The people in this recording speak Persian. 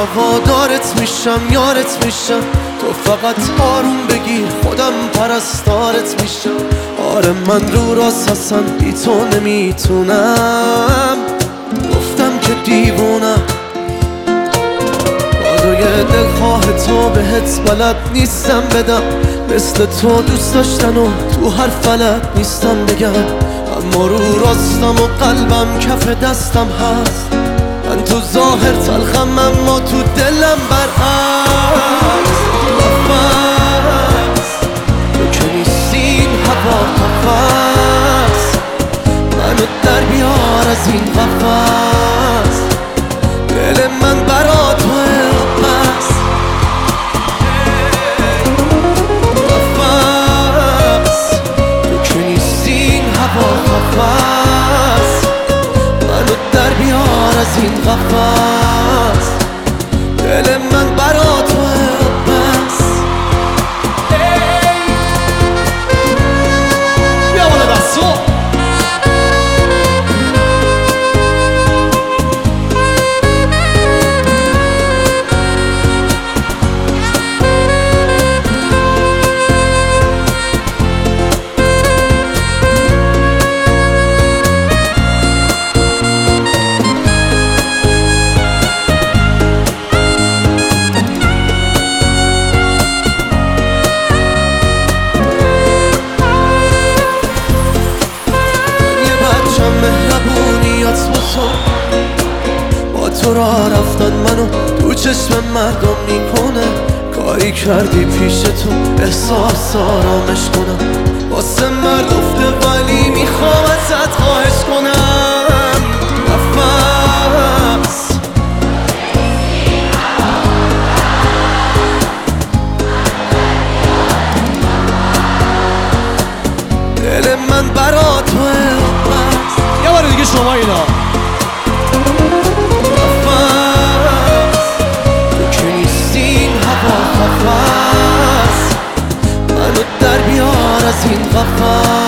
هوادارت میشم، یارت میشم، تو فقط آروم بگیر خودم پرستارت میشم. آره من رو راست اصلا بی تو نمیتونم، گفتم که دیوونم، بازوی دلخواه تو بهت بلد نیستم بدم، مثل تو دوست داشتن و تو هر فلت نیستم بگم. اما رو راستم و قلبم کف دستم هست، من تو ظاهر تلخم اما تو دلم برعکس. نفس تو که نیستی این هوا نفس، منو در بیار از این قفس، دل من برا توه بس. نفس تو که نیستی این هوا نفس، منو در بیار از این قفس، دل من برا توه بس. بیا بالا دستو مهربونیات با تو راه رفتن منو تو چشم مردم میکنه، کاری کردی پیش تو احساس آرامش کنم، واسه مرد افته ولی میخوام ازت خواهش کنم. نفس دل من برا توه بس. یه بار دیگه شما اینا تو که نیستی این هوا نفس، منو در بیار از این قفس.